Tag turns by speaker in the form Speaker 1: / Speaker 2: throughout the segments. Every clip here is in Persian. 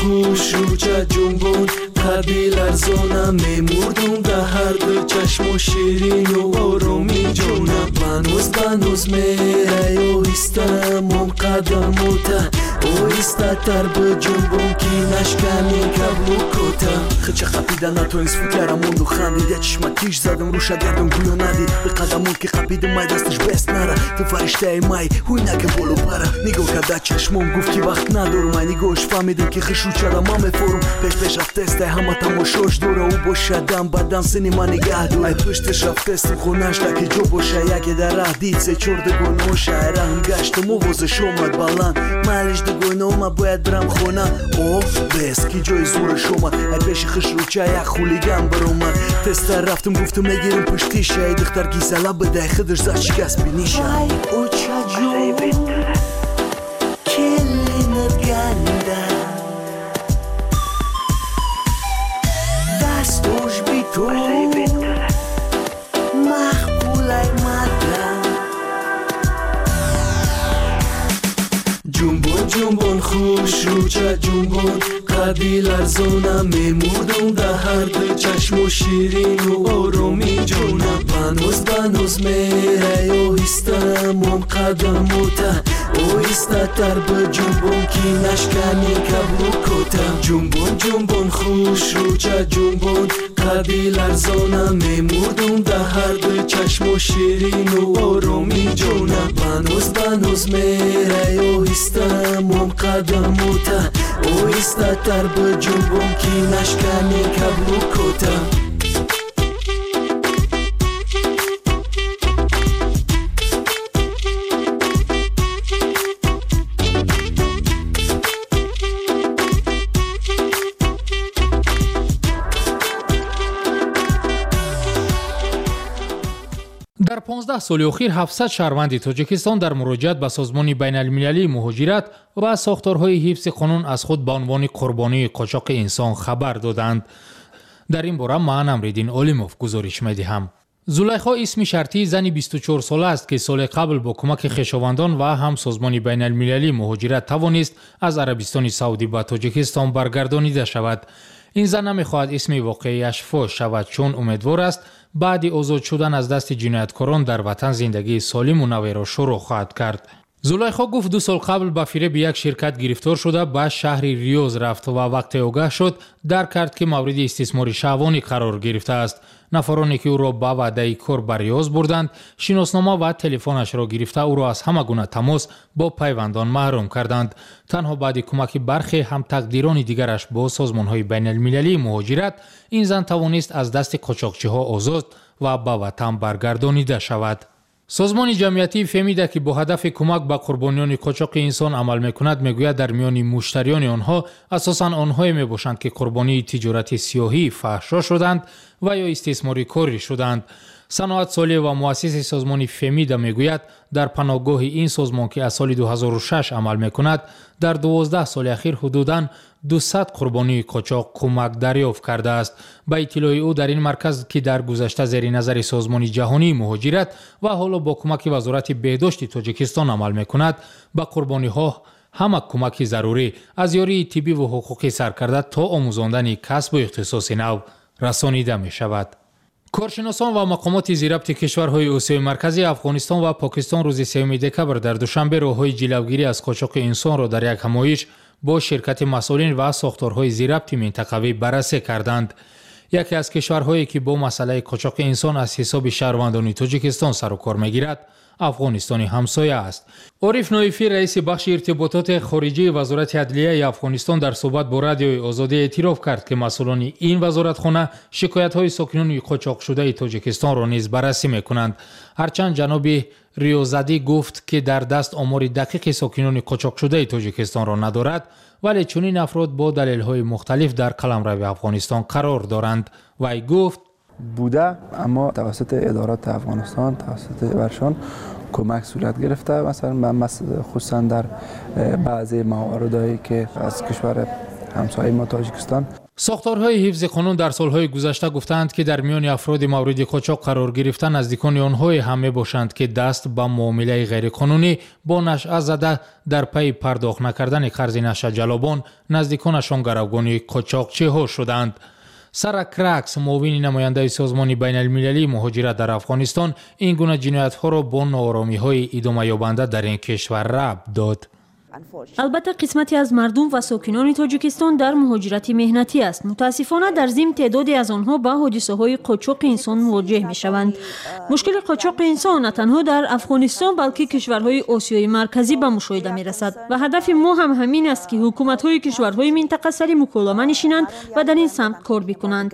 Speaker 1: خوش رو چه جنبون قدی لرزانم میمردم در هر دو چشم و شیرین و آرومی جونم بنوز میره یا ایستم اون قدم و ته او ایستتر به جنبون کی نشکنی کبلو کتم خچه خپیدن تو این سفوکرم موند و خندید یه چشمکیش زدم روش گردم گویو ندید به قدمون که خپیدم مای دستش بست نره تو فرشته ای مای هوی نکه بولو پره نگاه کرده چشمم گفت که وقت ندارم من نگاهش فهمیدم که خشو چرا ما میفورم پیش رفت تسته همه تماشاش دوره او باشه دم بدن سنی من نگه دور ای پشتش رفت تست خونش که جو باشه یکی در راه دید سه چورده گناشه رحم گشتم و وزش اومد بلند مالش دگوینه ما باید برم خونه اوف بس کی جای زورش اومد ای پیش خشو چه یک خولیگم بر اومد تسته رفتم گفتم میگیرم پشتیشه ای دختر گیزلا بده خودش زد شکست بینیشه او چه جو کلینت گنده دستوش بی تو مخبولک مدرم جنبون خوش رو چه جنبون قدی لرزانم میمردم در هر دو چشم و شیرین و آرومی جونم بنوز میره یا ایستم اون قدم و ته او ایستتر به جنبون کی نشکنی کبلو کتم جنبون خوش رو چه جنبون قدی لرزانم میمردم در هر دو چشم و شیرین و آرومی جونم بنوز میره یا ایستم اون قدم و ته او ایستتر به جنبون کی نشکنی کبلو کتم
Speaker 2: در 15 سال اخیر 700 شهروند تاجیکستان در مراجعت به سازمان بین المللی مهاجرت و ساختارهای حفظ قانون از خود به عنوان قربانی قاچاق انسان خبر دادند. در این باره من امریدین اولیموف گزارش می‌دهم. زلیخا اسم شرطی زنی 24 ساله است که سال قبل با کمک خویشاوندان و هم سازمان بین المللی مهاجرت توانست از عربستان سعودی به تاجیکستان برگردانیده شود. این زن نمی‌خواهد اسم واقعیش فاش شود چون امیدوار است بعد آزاد شدن از دست جنایتکاران در وطن زندگی سالم و نوی را شروع خواهد کرد. زلیخا گفت 2 سال قبل با فریب یک شرکت گرفتار شده به شهر ریاض رفت و وقتی آگاه شد درک کرد که مورد استثمار شهوانی قرار گرفته است. نفرانی که او را به وعده کار به ریاض بردند شناسنامه و تلفنش را گرفته او را از همه گونه تماس با پیوندان محروم کردند. تنها بعد کمک برخی هم تقدیران دیگرش با سازمان‌های بین المللی مهاجرت این زن توانست از دست قاچاقچی‌ها آزاد و به وطن برگردانیده شود. سازمان جمعیتی فهمیده که با هدف کمک به قربانیان قاچاق انسان عمل میکند. میگوید در میان مشتریان آنها اساساً آنهایی میباشند که قربانی تجارت سیاهی فحشا شدند و یا استثماری کاری شدند. صنعت سالی و مؤسس سازمان فهمیده میگوید در پناهگاه این سازمان که از سال 2006 عمل میکند در 12 سال اخیر حدوداً 200 قربانی قاچاق کمک دریافت کرده است. با اطلاع او در این مرکز که در گذشته زیر نظر سازمان جهانی مهاجرت و حالا با کمک وزارت بهداشت تاجیکستان عمل میکند به قربانی ها همه کمک ضروری از یاری طبی و حقوقی سرکرده تا آموزاندن کسب و اختصاص نو رسانیده می شود. کارشناسان و مقامات زیربط کشورهای آسیای مرکزی افغانستان و پاکستان روز 3 دکبر در دوشنبه راههای جلوگیری از قاچاق انسان را در یک همایش با شرکت مسئولین و ساختارهای زیربط منطقوی بررسی کردند. یکی از کشورهایی که با مسئله قاچاق انسان از حساب شهروندان تاجیکستان سر و کار میگیرد افغانستان همسایه است. عارف نایفی رئیس بخش ارتباطات خارجی وزارت عدلیه افغانستان در صحبت با رادیوی آزادی اعتراف کرد که مسئولان این وزارتخانه شکایت‌های ساکنان قاچاق شده تاجیکستان را نیز بررسی می‌کنند. هرچند جناب ریاضی گفت که در دست آمار دقیق ساکنان قاچاق شده تاجیکستان را ندارد، ولی چنین افراد با دلایل مختلف در قلمرو افغانستان قرار دارند. وی گفت
Speaker 3: بوده اما توسط ادارات افغانستان توسط ورشان کمک صورت گرفته، مثلا خصوصا در بعضی مواردهایی که از کشور همسایه ما تاجیکستان
Speaker 2: ساختارهای حفظ قانون در سالهای گذشته گفتند که در میان افراد مورد قاچاق قرار گرفتن نزدیکان آنها همه باشند که دست به معامله غیرقانونی با نشأه زده در پی پرداخت نکردن قرض نشه جلابان نزدیکانشان گروگان قاچاقچی ها شدند. سارا کراکس، معاون نماینده سازمان بین المللی مهاجرت در افغانستان، این گونه جنایت ها را با ناآرامی های ادامه یابنده در این کشور ربط داد.
Speaker 4: البته قسمتی از مردم و ساکنان تاجیکستان در مهاجرت مهنتی است. متاسفانه در ضمن تعدادی از آنها با حادثه‌های قاچاق انسان مواجه می‌شوند. مشکل قاچاق انسان نه تنها در افغانستان بلکه کشورهای آسیای مرکزی به مشاهده می‌رسد و هدف ما هم همین است که حکومت‌های کشورهای منطقه سری مکالمه نشینند و در این سمت کار بکنند.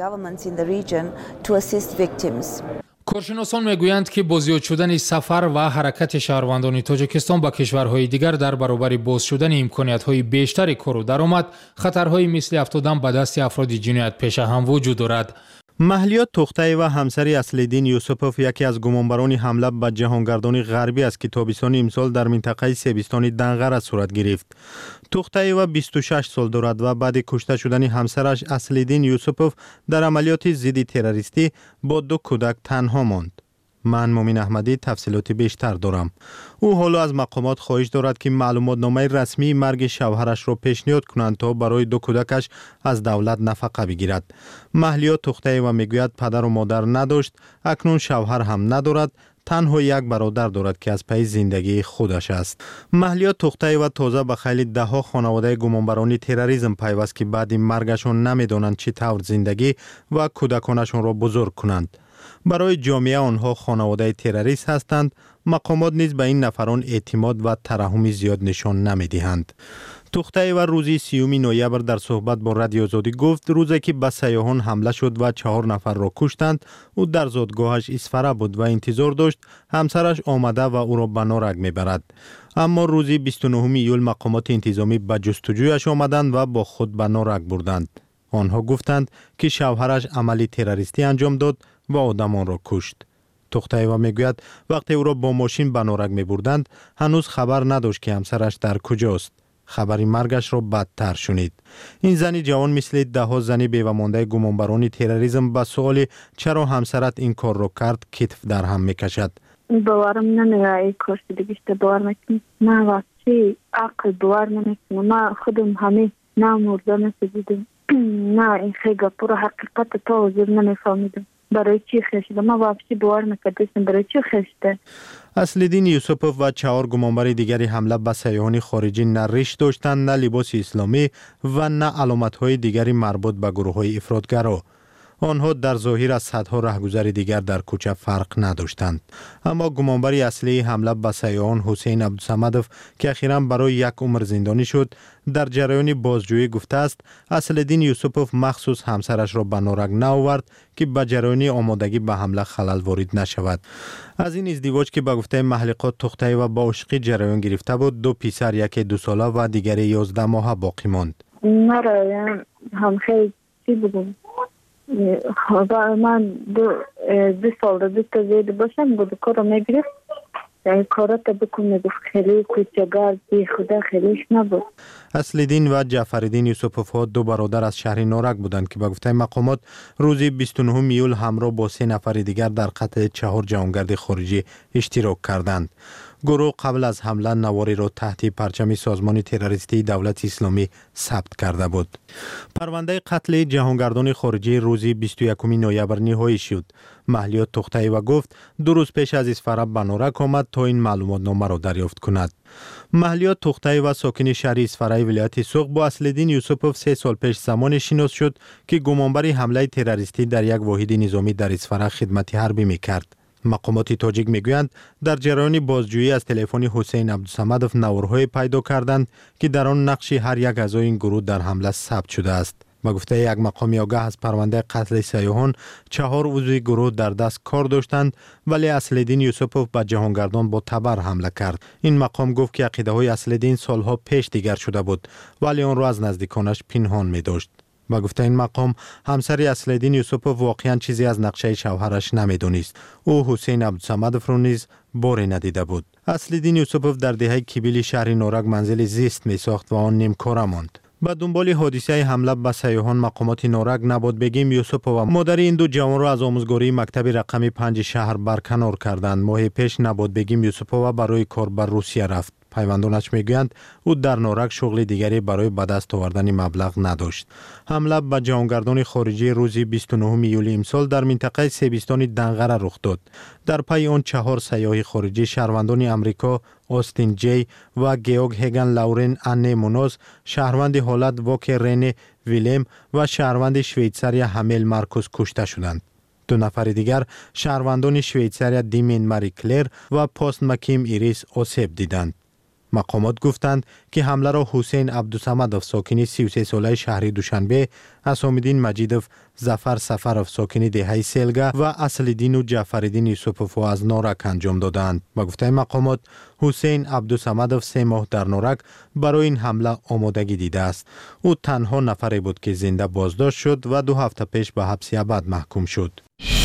Speaker 2: کارشناسان میگویند که با زیاد شدن سفر و حرکت شهروندان تاجیکستان به کشورهای دیگر در برابر باز شدن امکانیت‌های بیشتر کار و درآمد، خطرهایی مثل افتادن به دست افراد جنایت پیشه هم وجود دارد.
Speaker 5: مهلیات توختایی و همسری اصلیدین یوسپوف یکی از گمانبران حمله به جهانگردان غربی است که تابستان امسال در منطقه سیبستان دنغر صورت گرفت. توختایی و 26 سال دارد و بعد کشته شدن همسرش اصلیدین یوسپوف در عملیات ضد تروریستی با 2 کودک تنها ماند. من مومن احمدی تفصیلات بیشتر دارم. او حالا از مقامات خواهش دارد که معلومات نامه رسمی مرگ شوهرش را پیشنهاد کنند تا برای 2 کودکش از دولت نفقه بگیرد. مهلیات توختایی و میگوید پدر و مادر نداشت، اکنون شوهر هم ندارد، تنها یک برادر دارد که از پی زندگی خودش است. مهلیات توختایی و تازه به خیلی دهها خانواده گمانبران تروریسم پیوست که بعد مرگشان نمیدانند چطور زندگی و کودکانشان را بزرگ کنند. برای جامعه آنها خانواده تروریست هستند. مقامات نیز به این نفران اعتماد و ترحم زیاد نشان نمیدهند. توختایی و روزی 30 نوامبر در صحبت با رادیو آزادی گفت روزی که به سیاحان حمله شد و 4 نفر را کشتند، او در زادگاهش اسفره بود و انتظار داشت همسرش آمده و او را به نارگ میبرد. اما روزی 29 ایول مقامات انتظامی به جستجویش آمدند و با خود به نارگ بردند. آنها گفتند که شوهرش عملی تروریستی انجام داد و آدمان را کشت. توختایی و میگوید وقتی او را با ماشین به نارگ می بردند هنوز خبر نداشت که همسرش در کجاست. خبری مرگش را بدتر شنید. این زنی جوان مثل 10 زنی بیوه مانده گمانبران تروریسم به سوال چرا همسرت این کار را کرد کتف در هم میکشد.
Speaker 6: باورم نمیاد این کار دیگه باور نکنم. نه واقعی عقل باور نمیکنم. ما خودم همه نمورده نسیدم. نه این خیلی پورا حقیقت تا حضور نمیفهمیدم. برای چی خشته؟ ما واقعی باور نکردیم برای چی خشته؟
Speaker 5: اصلیدین یوسپوف و 4 گمانبر دیگری حمله به سیاحان خارجی نه ریش داشتند، نه لباس اسلامی و نه علامت‌های دیگری مربوط به گروه‌های افراطگرا. آنها در ظاهر از صدها رهگذر دیگر در کوچه فرق نداشتند. اما گمانبر اصلی حمله به سیاحان حسین عبدالصمدوف که اخیراً برای 1 عمر زندانی شد، در جریان بازجویی گفته است اصلیدین یوسپوف مخصوص همسرش را به نارگ نآورد که به جریان آمادگی به حمله خلل وارد نشود. از این ازدواج که به گفته محققات توختایی و با عشقی جریان گرفته بود، 2 پسر، یکی 2 ساله و دیگری 11 ماهه باقی ماند.
Speaker 6: مرا هم خیلی چی بودم. من 2 سال 2 تا زیاد باشم بود کارو میگرفت. کارات بکنه خیلی کوچگار بی خدا خیلیش نبود.
Speaker 5: اصلیدین و جعفرالدین یوسپوف ها 2 برادر از شهر نارک بودند که به گفته مقامات روزی 29 ایول همراه با 3 نفر دیگر در قتل 4 جهانگرد خارجی اشتراک کردند. گروه قبل از حمله نواری را تحت پرچم سازمان تروریستی دولت اسلامی ثبت کرده بود. پرونده قتل جهانگردان خارجی روزی 21 نوامبر نهایی شد. مهلیات توختایی و گفت 2 روز پیش از اسفره به نارک آمد تا این معلومات نامه را دریافت کند. مهلیات توختایی و ساکن شهر اسفره ولایت سوق با اصلیدین یوسپوف 3 سال پیش زمان شناس شد که گمانبر حمله تروریستی در یک واحد نظامی در اسفره خدمت حربی میکرد. مقامات تاجیک میگویند در جریان بازجویی از تلفن حسین عبدالصمدوف نوارهای پیدا کردند که در آن نقش هر یک اعضای این گروه در حمله ثبت شده است. به گفته یک مقام آگاه از پرونده قتل سیاحان 4 عضو گروه در دست کار داشتند، ولی اصلیدین یوسپوف به جهانگردان با تبر حمله کرد. این مقام گفت که عقیده های اصلیدین سالها پیش دیگر شده بود، ولی آن را از نزدیکانش پنهان می داشت. با گفته این مقام همسر اصلیدین یوسپوف واقعا چیزی از نقشه شوهرش نمیدونست. او حسین عبدالصمدوف را نیز باری ندیده بود. اصلیدین یوسپوف در دهه کیبیل شهر نارک منزل زیست می ساخت و آن نیمکاره ماند. با دنبال حادثه حمله به سیاحان مقامات نورک نبات بگیم یوسفووا مادر این دو جوان را از آموزگاری مکتب رقمی 5 شهر برکنار کردند. ماه پیش نبات بگیم یوسفووا برای کار به روسیه رفت. پیوندانش میگویند او در نورک شغل دیگری برای به دست آوردن مبلغ نداشت. حمله به جهانگردان خارجی روز 29 یولی امسال در منطقه سیبستان دنغره رخ داد. در پی آن 4 سیاح خارجی شهروندان امریکا آستین جی و گیوگ هگن لورن انه مونوز، شهروند هلند واک رن ویلم و شهروند شویتساریا همیل مارکوس کشته شدند. 2 نفر دیگر شهروندان شویتساریا دیمین ماری کلر و پاست مکیم ایریس آسیب دیدند. مقامات گفتند که حمله را حسین عبدالصمدوف ساکن 33 ساله شهر دوشنبه، حسامالدین مجیدوف، ظفر سفروف ساکن دهه سلگه و اصل‌الدین و جعفرالدین یوسفوف از نورک انجام دادند. با گفته مقامات حسین عبدالصمدوف 3 ماه در نورک برای این حمله آمادگی دیده است. او تنها نفری بود که زنده بازداشت شد و 2 هفته پیش به حبس ابد محکوم شد.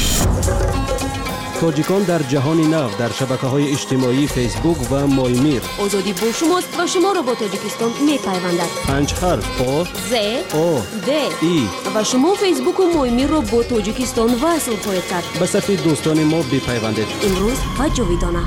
Speaker 7: تاجیکان در جهان نو در شبکه‌های اجتماعی فیسبوک و مایمیر.
Speaker 8: آزادی با شماست و شما را با تاجیکستان می‌پیوندد.
Speaker 7: 5 حرف آ
Speaker 8: ز
Speaker 7: آ
Speaker 8: د
Speaker 7: ای
Speaker 8: و شما فیسبوک و مایمیر را با تاجیکستان وصل خواهید کرد.
Speaker 7: به صفحه دوستان ما بپیوندید.
Speaker 8: امروز و جاویدانه.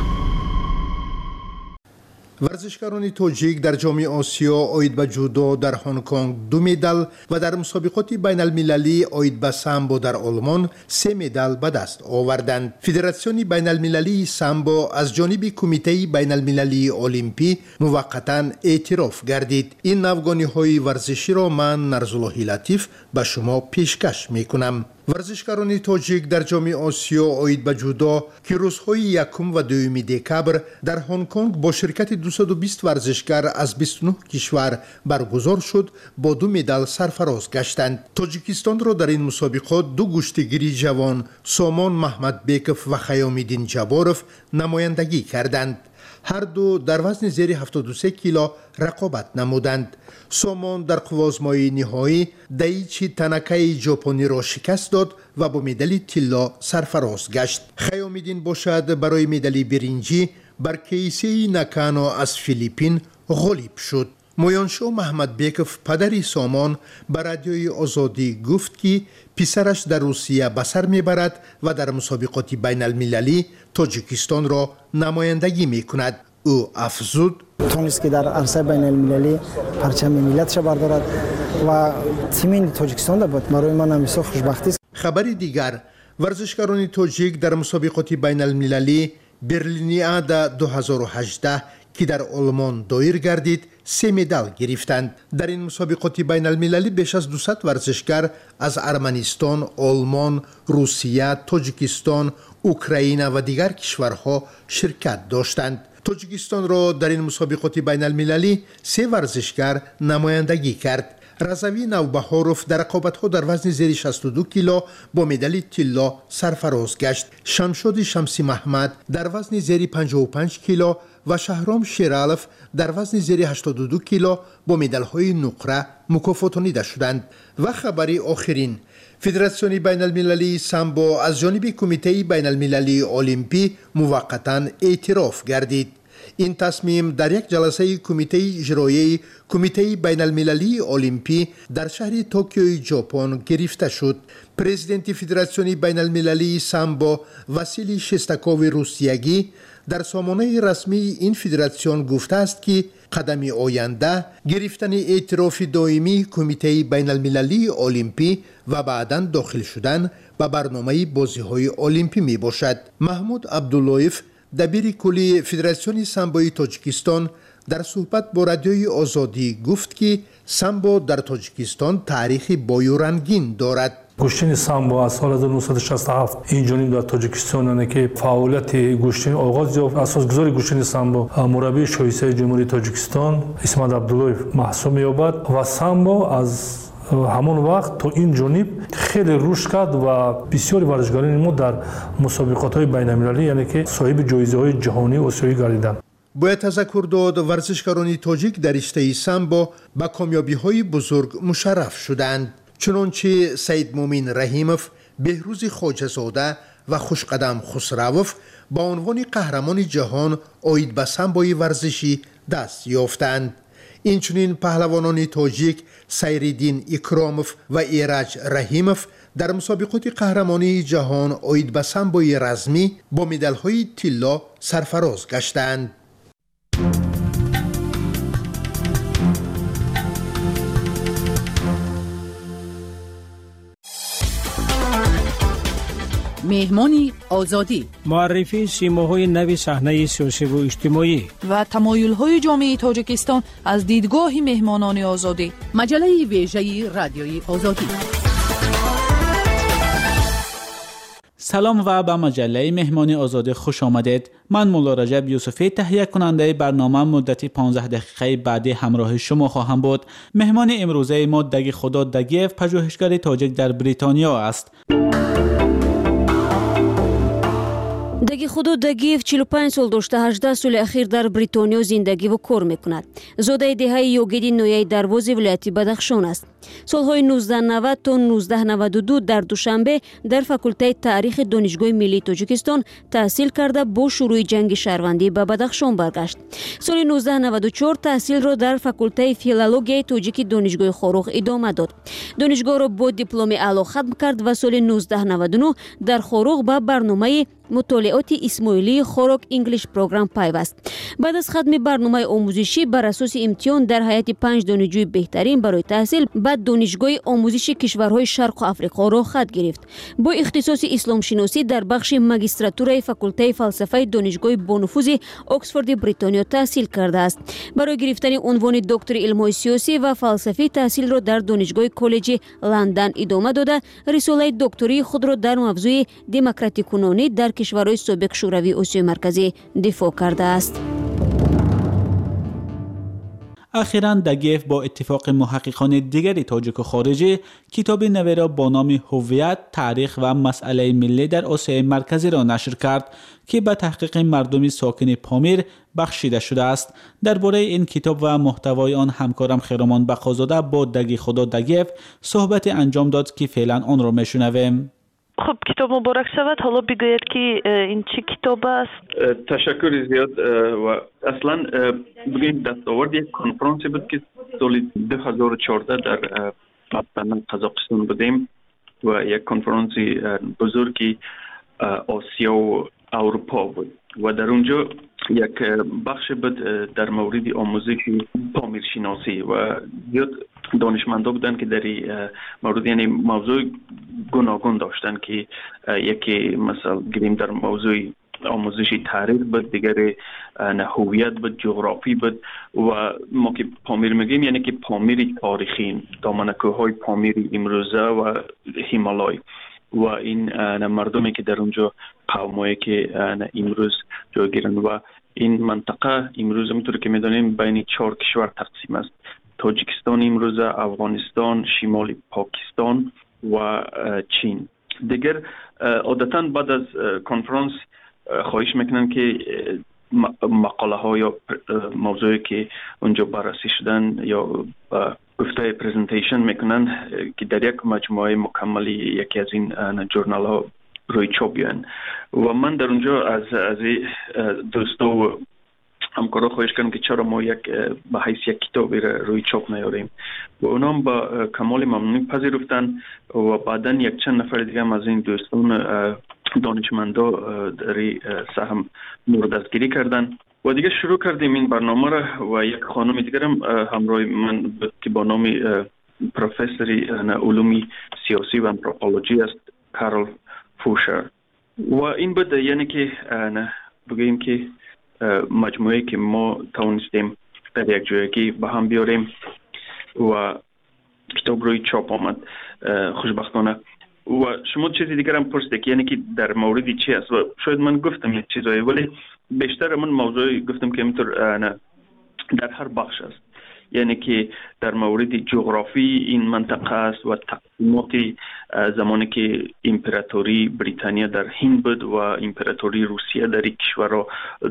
Speaker 9: ورزشکاران تاجیک در جام آسیا آید به جودو در هنگ کنگ 2 مدال و در مسابقات بین المللی آید به سامبو در آلمان 3 مدال به دست آوردند. فدراسیون بین المللی سامبو از جانب کمیته بین المللی المپی موقتا اعتراف گردید. این نوگانی‌های ورزشی را من نرزالله لطیف به شما پیشکش میکنم. ورزشکاران تاجیک در جام آسیا آید به جودو که روزهای 1 و 2 دکبر در هنگ کنگ با شرکت 220 ورزشکار از 29 کشور برگزار شد با 2 مدال سرفراز گشتند. تاجیکستان را در این مسابقات 2 گشتگیری جوان سامان محمد بیکف و خیامالدین جباروف نمایندگی کردند. هر دو در وزن زیر 73 کیلو رقابت نمودند. سامان در قوازمای نهایی دایچی تاناکای ژاپنی را شکست داد و با مدال طلا سرفراز گشت. خیامالدین باشد برای مدال برنجی بر کیسی ناکانو از فیلیپین غالب شد. مویانشو محمد بیکف پدری سامان به رادیوی آزادی گفت که پسرش در روسیه به سر میبرد و در مسابقات بین المللی تاجیکستان را نمایندگی میکند. او افزود
Speaker 10: تونست که در عرصه بین المللی پرچم ملتش بردارد و تیم تاجیکستان را بود. برای من همیشه خوشبختی است.
Speaker 9: خبری دیگر، ورزشکاران تاجیک در مسابقات بین المللی برلینیادا 2018 که در آلمان دایر گردید 3 مدال گرفتند. در این مسابقات بین المللی بیش از 200 ورزشکار از ارمنستان، آلمان، روسیه، تاجیکستان، اوکراین و دیگر کشورها شرکت داشتند. تاجیکستان را در این مسابقات بین المللی 3 ورزشکار نمایندگی کرد. رضوی نوبهاروف در رقابت‌ها در وزن زیر 62 کیلو با مدال طلا سرفراز گشت. شمشاد شمسی محمد در وزن زیر 55 کیلو و شهرام شیرالف در وزن زیر 82 کیلو با مدال‌های نقره مکافاتانیده شدند. و خبری آخرین، فدراسیون بین المللی سامبو از جانب کمیته بین المللی المپی موقتا اعتراف گردید. این تصمیم در یک جلسه کمیته اجرایی کمیته بین المللی المپی در شهر توکیو ژاپن گرفته شد. پرزیدنت فدراسیون بین المللی سامبو واسیلی شستاکوف روسیگی در سامانه رسمی این فدراسیون گفته است که قدم آینده گرفتن اعتراف دائمی کمیته بین المللی المپی و بعداً داخل شدن به برنامه بازی‌های المپی می باشد. محمود عبداللهیف دبیر کلی فدراسیون سامبوی تاجیکستان در صحبت با رادیوی آزادی گفت که سامبو در تاجیکستان تاریخی بای و رنگین دارد.
Speaker 11: گوشتن سامبو از سال 1967 این جانب در تاجیکستان که فعالیت گوشتن آغاز یافت. اساسگذار گوشتن سامبو مربی شایسته جمهوری تاجیکستان اسمت عبداللهیف محسوب می‌یابد و سامبو از همون وقت تا این جانب خیلی رشد کرد و بسیاری ورزشکاران ما در مسابقات‌های بین‌المللی یعنی که صاحب جایزه‌های جهانی و آسیایی گردیدند.
Speaker 9: باید تذکر داد ورزشکاران تاجیک در رشته سامبو با کامیابی‌های بزرگ مشرف شدند. چنانچه سید مومن رحیموف، بهروز خواجه‌زاده و خوشقدم خسروف با عنوان قهرمان جهان آید به سامبوی ورزشی دست یافتند. اینچنین پهلوانان تاجیک سیریدین اکراموف و ایرج رحیموف در مسابقات قهرمانی جهان عاید به سامبوی رزمی با مدال‌های طلا سرفراز گشتند.
Speaker 12: مهمانی آزادی،
Speaker 13: معرفی سیماهای نوی صحنه سیاسی و اجتماعی
Speaker 12: و تمایل‌های جامعه تاجیکستان از دیدگاه مهمانان آزادی. مجله ویژه رادیوی آزادی.
Speaker 14: سلام و به مجله مهمانی آزادی خوش آمدید. من مولا رجب یوسفی تهیه کننده برنامه مدتی 15 دقیقه بعدی همراه شما خواهم بود. مهمان امروزه ما دگی خدا دگیف، پژوهشگر تاجیک در بریتانیا است.
Speaker 8: دگی خدا دگیف 45 سال داشته، 18 سال اخیر در بریتانیا زندگی و کار میکند. زاده دهه یوگیدی نویه دروازه ولایت بدخشان است. سالهای 1990 تا 1992 در دوشنبه در فاکولته تاریخ دانشگاه ملی تاجیکستان تحصیل کرده با شروع جنگ شهروندی به بدخشان برگشت. سال 1994 تحصیل را در فاکولته فیلولوژی تاجیکی دانشگاه خاروخ ادامه داد. دانشگاه را با دیپلم اعلی ختم کرد و سال 1999 در خاروخ به برنامه مطالعات اسماعیلی خاروک انگلیش پروگرام پیوست. بعد از ختم برنامه آموزشی بر اساس امتحان در هیئت 5 دانشجوی بهترین برای تحصیل بعد دانشگاه آموزش کشورهای شرق آفریقا را خط گرفت. با اختصاص اسلام شناسی در بخش ماجستراتور فاکولته فلسفه دانشگاه بانفوذ اکسفورد بریتانیا تحصیل کرده است. برای گرفتن عنوان دکتر علوم سیاسی و فلسفی تحصیل را در دانشگاه کالج لندن ادامه داده، رساله دکتری خود را در موضوع دموکراتی کنونی در کشورهای سابق شوروی آسیای مرکزی دفاع کرده است.
Speaker 14: اخیراً دگیف با اتفاق محققان دیگری تاجیک و خارجی کتاب نوی را با نام هویت، تاریخ و مسئله ملی در آسیای مرکزی را نشر کرد که به تحقیق مردم ساکن پامیر بخشیده شده است. درباره این کتاب و محتوای آن همکارم خیرامان بقازاده با دگی خدا دگیف صحبت انجام داد که فعلا آن را میشنویم.
Speaker 15: خب کتاب مبارک شود. حالا بگوید که این چی کتاب است؟
Speaker 16: تشکر زیاد. و اصلا بگیم دستاورد یک کنفرانسی بود که سال 2014 در قزاقستان بودیم و یک کنفرانسی بزرگی آسیا و اروپا بود و در اونجا یک بخش بود در مورد آموزش پامیر شناسی و زیاد دانشمندا بودن که در مورد یعنی موضوع گوناگون داشتن که یکی مثلا گریم در موضوع آموزشی تاریخ بود، دیگر هویت بود، جغرافی بود و ما که پامیر میگیم یعنی که پامیر تاریخی، دامنه‌کوه‌های پامیر امروزه و هیمالای و این مردمی که در اونجا قومایی که امروز جای گیرن و این منطقه امروز همونطور که میدونیم بین 4 کشور تقسیم است: تاجیکستان امروز، افغانستان، شمال پاکستان و چین. دیگر عادتاً بعد از کنفرانس خواهش میکنن که مقاله ها یا موضوعی که اونجا بررسی شدن یا گفته پرزنتیشن میکنن که در یک مجموعه مکملی یکی از این جورنال ها روی چاپ بیان و من در اونجا از دوستا و همکارا خواهش کردم که چرا ما به حیث یک کتابی روی چاپ نیاریم و اونام با کمال ممنونی پذیرفتن و بعداً یک چند نفر دیگه هم از این دوستان دانشمندا در سهم مورد دستگیری کردن و دیگه شروع کردیم این برنامه را و یک خانم دیگر هم همراه من بود که با نام پروفسوری علوم سیاسی و آنتروپولوژی است، کارل فوشر. و این بود یعنی که بگیم که مجموعه که ما توانستیم در یک جایی به هم بیاریم و کتاب روی چاپ آمد خوشبختانه. و شما چیزی دیگر هم پرسیدید که یعنی که در موردی چی است و شاید من گفتم یک چیزایی ولی بیشتر من موضوعی گفتم که اینطور در هر بخش است، یعنی که در مورد جغرافی این منطقه است و تقسیمات زمانی که امپراتوری بریتانیا در هند بود و امپراتوری روسیه در این کشور را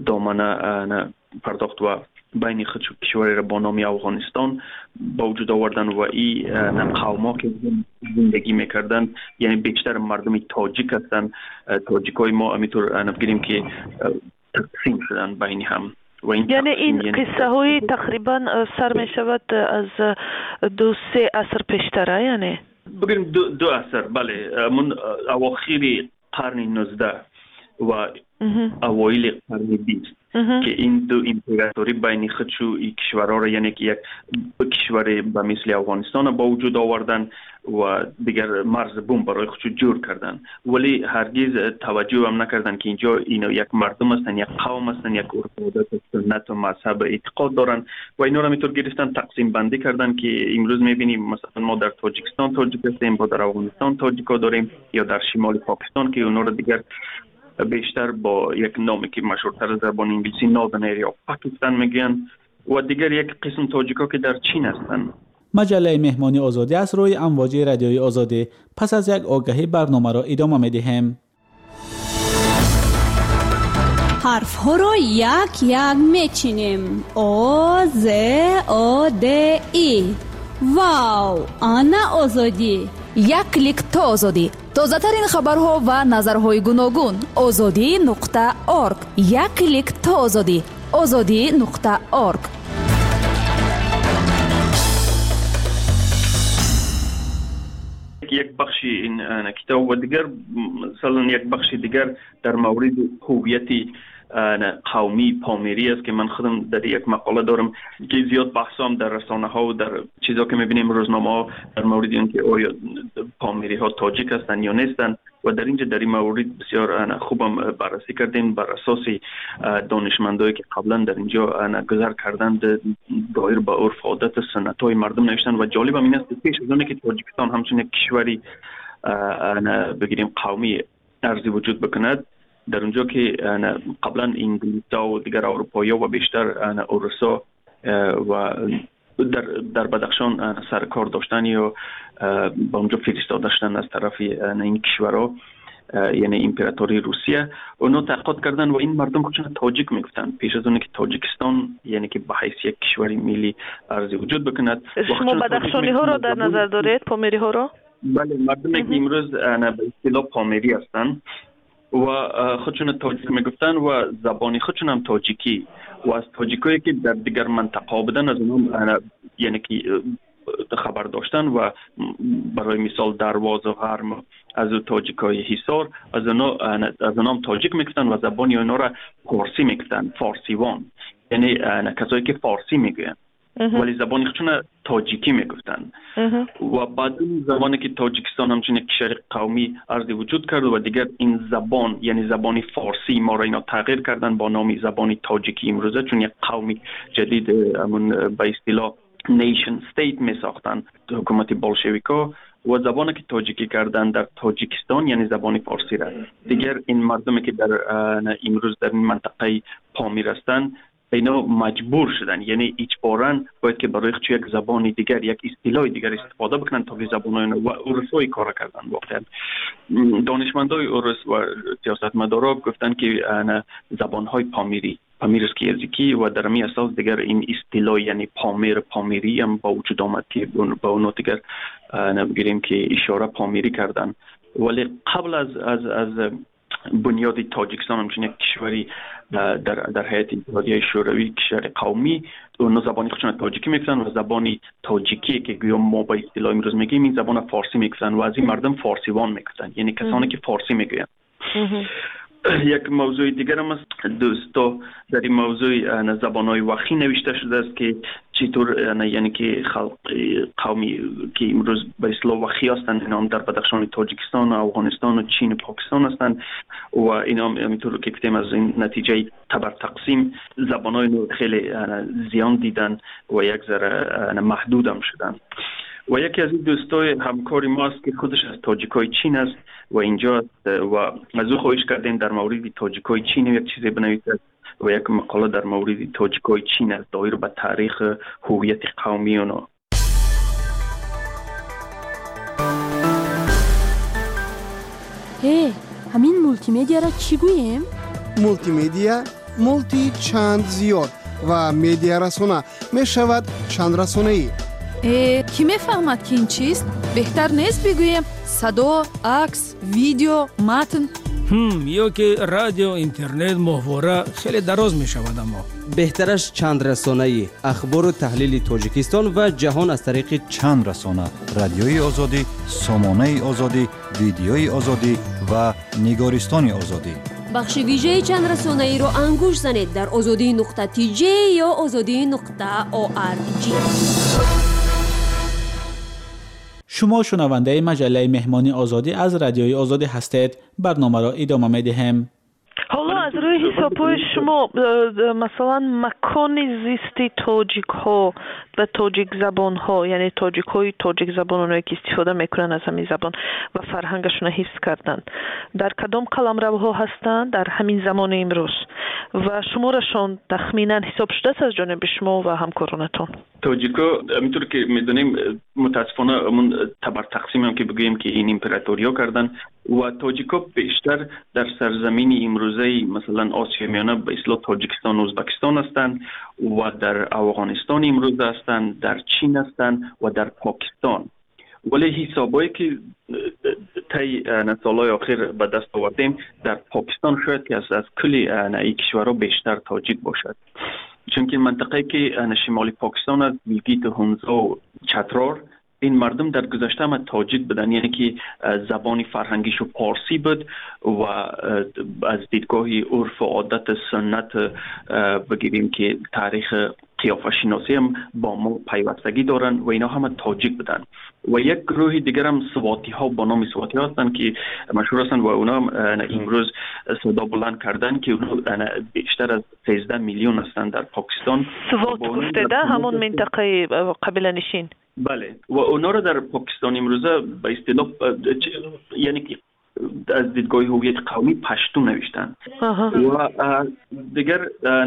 Speaker 16: دامنه پرداخت و بین خود کشوری را با نام افغانستان با وجود آوردن و این قوما که زندگی میکردن یعنی بیشتر مردم تاجیک هستند. تاجیک های ما همینطور بگیریم که تقسیم شدن بین هم و این
Speaker 15: یعنی این قصه های تقریبا سر می شود از 2-3 عصر پیشتره، یعنی
Speaker 16: بگیریم 2 عصر، بله، من اواخر قرن 19 و اوایل قرن 20 که این دو امپراتوری بین خودشو این کشورها را، یعنی یک کشور به مثل افغانستان با وجود آوردن و دیگر مرز بوم برای خودشو جور کردن، ولی هرگز توجه هم نکردن که اینجا اینا یک مردم هستن، یک قوم هستن، یک عرف سنت و مذهب اعتقاد دارن و اینا را میتور گرفتن تقسیم بندی کردن که امروز میبینیم مثلا ما در تاجیکستان تاجیک هستیم، با در افغانستان تاجیکا داریم، یا در شمال پاکستان که اونا را دیگر بیشتر با یک نامی که مشهورتر زبان انگلیسی ناردن ایریا پاکستان میگن، و دیگر یک قسم تاجیکا که در چین هستند.
Speaker 14: مجله مهمانی آزادی از روی امواج رادیوی آزادی. پس از یک آگهی برنامه را ادامه می‌دهیم.
Speaker 17: حرف ها را یک یک میچینیم. آ ز آ د ای. واو، آنا آزادی.
Speaker 12: یک کلیک تا آزادی. تازه ترین خبرها و نظرهای گوناگون. azadi.org. یک کلیک تا آزادی. azadi.org.
Speaker 16: یک بخشی این کتاب و دیگر مثلا یک بخشی دیگر در مورد هویتی قومی پامیری است که من خودم در یک مقاله دارم که زیاد بحثام در رسانه ها و در چیزا که میبینیم روزنامه ها در مورد اینکه آیا پامیری ها تاجیک هستند یا نیستند، و در اینجا در این مورد بسیار خوبم بررسی کردیم بر اساس دانشمندایی که قبلا در اینجا گذر کردند، دایر به عرف عادت سنت های مردم نوشتن. و جالبم این است که پیش از اون که تاجیکستان همچون یک کشوری بگیریم قومی ارزی وجود بکند، در اونجا که قبلا انگلیس‌ها و دیگر اروپایی‌ها و بیشتر اوروسا و در بدخشان سرکار داشتن یا با اونجا فرستاده داشتن از طرف این کشورها، یعنی امپراتوری روسیه، اونا تحقیق کردن و این مردم خودشون تاجیک میگفتن پیش از اون که تاجیکستان یعنی که به حیث یک کشوری ملی ارزی وجود بکند.
Speaker 15: شما بدخشانی ها رو در نظر دارید، پامیری ها رو؟
Speaker 16: بله، مردمی که امروز به اصطلاح پامیری هستن و خودشون تاجیک میگفتن و زبانی خودشون هم تاجیکی، و از تاجیکایی که در دیگر منطقه بودن از اونها یعنی که خبر داشتن و برای مثال درواز و غرم از تاجیکای حصار از اونها هم تاجیک میگفتن و زبانی اونا را فارسی میگفتن، فارسیوان، یعنی کسایی که فارسی میگوین ولی زبانی خودشون تاجیکی میگفتن. و بعد این زبانی که تاجیکستان همچون یک کشور قومی ارزی وجود کرد و دیگر این زبان یعنی زبانی فارسی ما را اینا تغییر کردن با نام زبانی تاجیکی امروزه، چون یک قومی جدید همون به اصطلاح نیشن استیت می ساختن حکومت بولشویکا، و زبانی که تاجیکی کردن در تاجیکستان یعنی زبانی فارسی را. دیگر این مردمی که در امروز در این منطقه پامیر هستند اینا مجبور شدن، یعنی اجباراً باید که برای خودشون یک زبان دیگر، یک اصطلاح دیگر استفاده بکنن تا که زبان‌های و اوروسایی کار کردن. واقعا دانشمندای اوروس و سیاستمدارا گفتن که زبان‌های پامیرسکی یزیکی و در می اساس دیگر این اصطلاح یعنی پامیری هم با وجود آمد که با اون دیگر نمیگیریم که اشاره پامیری کردن. ولی قبل از بنیاد تاجیکستان همچون یک کشوری در هیئت اتحادیه شوروی کشور قومی، اون زبانی خودشون تاجیکی میگفتن و زبانی تاجیکی که گویا ما با اصطلاح امروز میگیم این زبان فارسی میگفتن و از این مردم فارسیوان میگفتن، یعنی کسانی که فارسی میگوین. یک موضوع دیگر هم است دوستا، در این موضوع زبان‌های وخی نوشته شده است که چطور یعنی که قومی که امروز به اصطلاح وخی هستند اینا هم در بدخشان تاجیکستان و افغانستان و چین و پاکستان هستند و اینا هم همینطور که گفتیم از این نتیجه تبر تقسیم زبان‌های خیلی زیان دیدن و یک ذره محدود هم شدن. و یکی از این دوستای همکاری ما است که خودش از تاجیکای چین است و اینجا و از او خواهش کردیم در مورد تاجیکای چین یک چیزی بنویسد و یک مقاله در مورد تاجیکای چین است دایر به تاریخ هویت قومی اونا.
Speaker 4: همین مولتی مدیا را چی گوییم؟
Speaker 18: مولتی مدیا مولتی چند زیاد و مدیا رسانه می شود چند رسانه ای.
Speaker 12: کی میفهمد که این چیست؟ بهتر نیست بگویم صدا، عکس، ویدیو، متن؟
Speaker 13: یا که رادیو، اینترنت، ماهواره خیلی دراز می شود، اما
Speaker 7: بهترش چند رسانه‌ای اخبار و تحلیل تاجیکستان و جهان از طریق
Speaker 19: چند رسانه: رادیوی آزادی، سامانه آزادی، ویدیوی آزادی و نگارستان آزادی.
Speaker 8: بخش ویژه چند رسانه‌ای را انگوش زنید در azadi.tj یا azadi.org.
Speaker 14: شما شنونده مجله مهمانی آزادی از رادیوی آزادی هستید. برنامه را ادامه می‌دهیم.
Speaker 15: حالا از روی حساب‌های شما مثلا مکان زیستی تاجیک ها و تاجیک زبان ها، یعنی تاجیک های تاجیک زبان اونایی که استفاده میکنن از همین زبان و فرهنگشون حفظ کردن، در کدام قلمروها هستند در همین زمان امروز و شمارشان تخمینا حساب شده از جانب شما و همکارانتان؟
Speaker 16: تاجیکا همینطور که میدونیم متاسفانه همون تبر تقسیم هم که بگوییم که این امپراتوریا کردن و تاجیکا بیشتر در سرزمین امروزه مثلا آسیا میانه به اصطلاح تاجیکستان و ازبکستان هستند و در افغانستان امروز هستند، در چین هستند و در پاکستان. ولی حسابایی که طی سالهای آخر به دست آوردیم در پاکستان شاید که از کلی این کشورها بیشتر تاجیک باشد، چون که منطقه که شمالی پاکستان از گیلگیت و هنزا و چترار، این مردم در گذشته هم تاجیک بودن، یعنی که زبان فرهنگیش و پارسی بود و از دیدگاه عرف و عادت سنت بگیریم که تاریخ قیافه شناسی هم با ما پیوستگی دارن و اینا هم تاجیک بودن. و یک گروه دیگر هم سواتی ها با نام سواتی هستند که مشهور هستند و اونا هم امروز صدا بلند کردن که اونا بیشتر از 13 میلیون هستند در پاکستان.
Speaker 15: سوات گفته ده همون منطقه قبیله نشین.
Speaker 16: بله، و اونا رو در پاکستان امروزه به اصطلاح یعنی که از دیدگاه هویت قومی پشتو نوشتن. و دیگر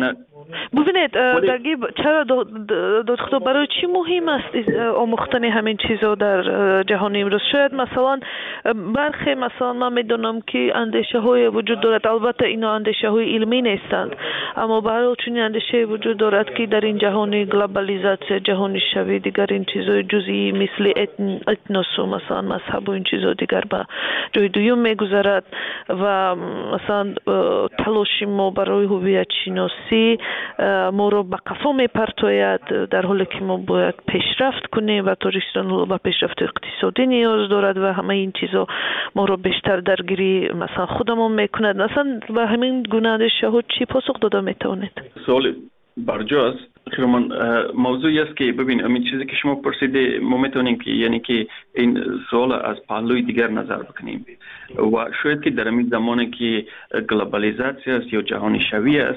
Speaker 15: ببینید چرا دادخدا برای چی مهم است آموختن همین چیزا در جهان امروز؟ شاید مثلا برخی مثلا من میدونم که اندیشه های وجود دارد، البته اینا اندیشه های علمی نیستند، اما برای چون اندیشه وجود دارد که در این جهان گلوبالیزاسیون، جهان شوی، دیگر این چیزای جزئی مثل اتنوس و مثلا مذهب و این چیزا دیگر به جای دوم میگذارد و مثلا تلاش ما برای هویت شناسی ما رو به قفا میپرتاید، در حالی که ما باید پیشرفت کنیم و تاجیکستان به پیشرفت اقتصادی نیاز دارد و همه این چیزا ما رو بیشتر درگیری مثلا خودمون میکند. مثلا به همین گونه اندیشه ها چی پاسخ داده میتونید؟
Speaker 16: سوال برجاست. خیرمان موضوعی است که ببین همین چیزی که شما پرسیده ما میتونیم که یعنی که این سوال از پهلوی دیگر نظر بکنیم و شاید که در همین زمانی که گلوبالیزاسیون است یا جهانی شوی است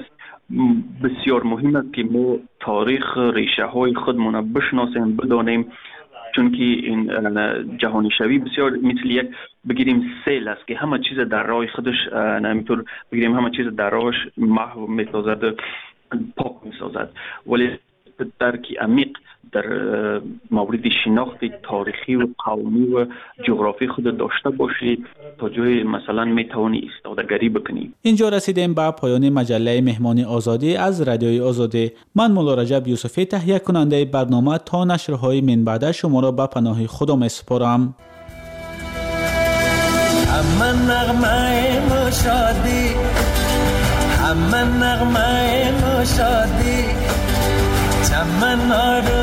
Speaker 16: بسیار مهم است که ما تاریخ ریشه های خودمون بشناسیم، بدانیم، چون که این جهانی شوی بسیار مثل یک بگیریم سیل است که همه چیز در راه خودش نمیتور بگیریم همه چیز در راهش محو میسازد، پاک میسازد، ولی درکی عمیق در مورد شناخت تاریخی و قومی و جغرافی خود داشته باشی تا جای مثلا میتوانی استادگری بکنی.
Speaker 14: اینجا رسیدیم به پایان مجله مهمانی آزادی از رادیوی آزادی. من مولا رجب یوسفی تهیه کننده برنامه تا نشرهای من بعد شما را به پناه خدا میسپارم.
Speaker 1: همه نغمه مشادی، همه نغمه مشادی، چمن